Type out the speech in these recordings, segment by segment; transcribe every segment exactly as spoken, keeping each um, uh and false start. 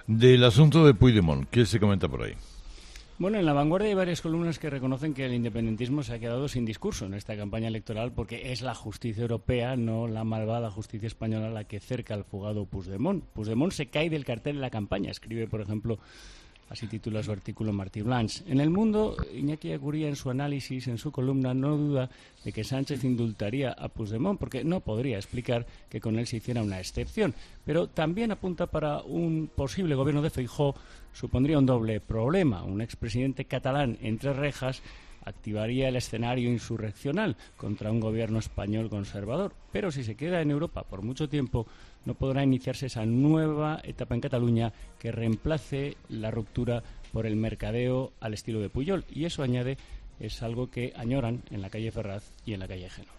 Del asunto de Puigdemont, ¿qué se comenta por ahí? Bueno, en La Vanguardia hay varias columnas que reconocen que el independentismo se ha quedado sin discurso en esta campaña electoral porque es la justicia europea, no la malvada justicia española, la que cerca al fugado Puigdemont. Puigdemont se cae del cartel en la campaña, escribe, por ejemplo, así titula su artículo Martí Blanch. En El Mundo, Iñaki Aguría, en su análisis, en su columna, no duda de que Sánchez indultaría a Puigdemont porque no podría explicar que con él se hiciera una excepción. Pero también apunta para un posible gobierno de Feijóo supondría un doble problema. Un expresidente catalán entre rejas activaría el escenario insurreccional contra un gobierno español conservador. Pero si se queda en Europa por mucho tiempo, no podrá iniciarse esa nueva etapa en Cataluña que reemplace la ruptura por el mercadeo al estilo de Pujol. Y eso, añade, es algo que añoran en la calle Ferraz y en la calle Génova.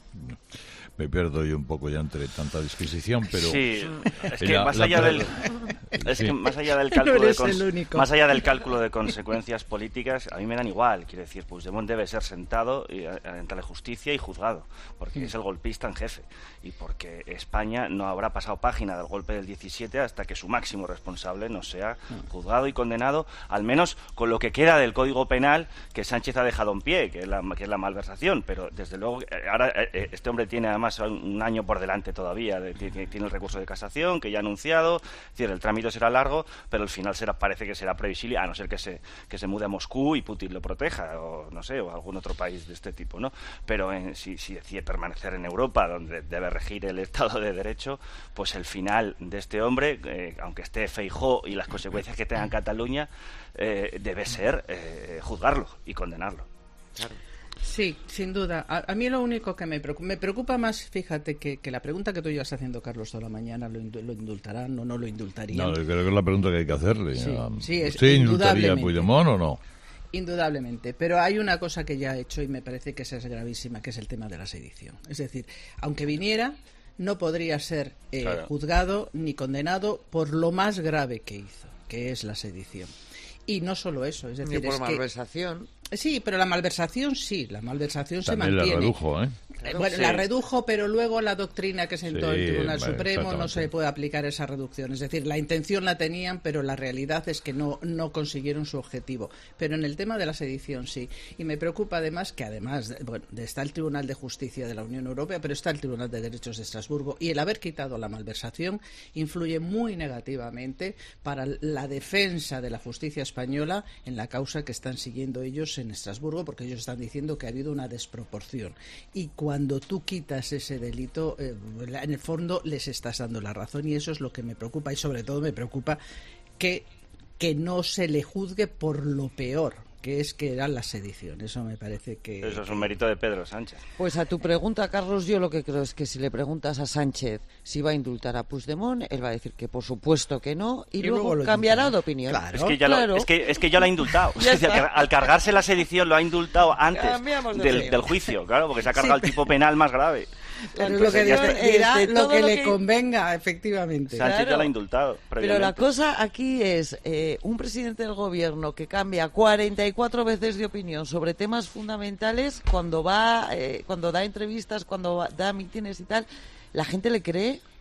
Me pierdo yo un poco ya entre tanta disquisición, pero sí, es que la, más la, allá la, del es sí. que más allá del cálculo no de cons- más allá del cálculo de consecuencias políticas, a mí me dan igual. Quiero decir, Puigdemont debe ser sentado y, ante la justicia y juzgado, porque mm. es el golpista en jefe y porque España no habrá pasado página del golpe del diecisiete hasta que su máximo responsable no sea juzgado y condenado, al menos con lo que queda del Código Penal que Sánchez ha dejado en pie, que es la, que es la malversación. Pero desde luego ahora este hombre tiene además un año por delante todavía, tiene el recurso de casación que ya ha anunciado, es decir, el trámite será largo, pero el final será, parece que será previsible, a no ser que se que se mude a Moscú y Putin lo proteja, o no sé, o algún otro país de este tipo, ¿no? Pero en, si, si decide permanecer en Europa, donde debe regir el Estado de Derecho, pues el final de este hombre, eh, aunque esté Feijóo y las consecuencias que tenga en Cataluña, eh, debe ser eh, juzgarlo y condenarlo. Claro. Sí, sin duda. A, a mí lo único que me preocupa, me preocupa más, fíjate, que, que la pregunta que tú ibas haciendo, Carlos, toda la mañana, ¿lo, indu- lo indultarán o no lo indultarían? No, yo creo que es la pregunta que hay que hacerle. Sí, um, sí, es, ¿Usted indultaría a Puigdemont o no? Indudablemente, pero hay una cosa que ya ha hecho y me parece que esa es gravísima, que es el tema de la sedición. Es decir, aunque viniera, no podría ser eh, claro. juzgado ni condenado por lo más grave que hizo, que es la sedición. Y no solo eso, es decir, ni por es malversación. Que, sí, pero la malversación sí, la malversación también se mantiene. La redujo, ¿eh? Claro, bueno, sí. la redujo, pero luego la doctrina que sentó sí, el Tribunal vale, Supremo no se puede aplicar esa reducción. Es decir, la intención la tenían, pero la realidad es que no, no consiguieron su objetivo. Pero en el tema de la sedición sí. Y me preocupa además que además, bueno, está el Tribunal de Justicia de la Unión Europea, pero está el Tribunal de Derechos de Estrasburgo, y el haber quitado la malversación influye muy negativamente para la defensa de la justicia española en la causa que están siguiendo ellos en Estrasburgo, porque ellos están diciendo que ha habido una desproporción. Y cuando tú quitas ese delito, eh, en el fondo les estás dando la razón, y eso es lo que me preocupa, y sobre todo me preocupa que, que no se le juzgue por lo peor, que es que era la sedición. Eso me parece que... Eso es un mérito de Pedro Sánchez. Pues a tu pregunta, Carlos, yo lo que creo es que si le preguntas a Sánchez si va a indultar a Puigdemont, él va a decir que por supuesto que no, y, y luego, luego cambiará de opinión. Claro, es, que ya claro. lo, es, que, es que ya lo ha indultado. O sea, al cargarse la sedición lo ha indultado antes de del, del juicio, claro, porque se ha cargado sí, el tipo penal más grave. Pero lo que dirá, dirá lo que lo le que... convenga, efectivamente. Sánchez claro, ya lo ha indultado. Pero la cosa aquí es eh, un presidente del gobierno que cambia cuarenta y cuatro veces de opinión sobre temas fundamentales cuando va, eh, cuando da entrevistas, cuando va, da mítines y tal. ¿La gente le cree?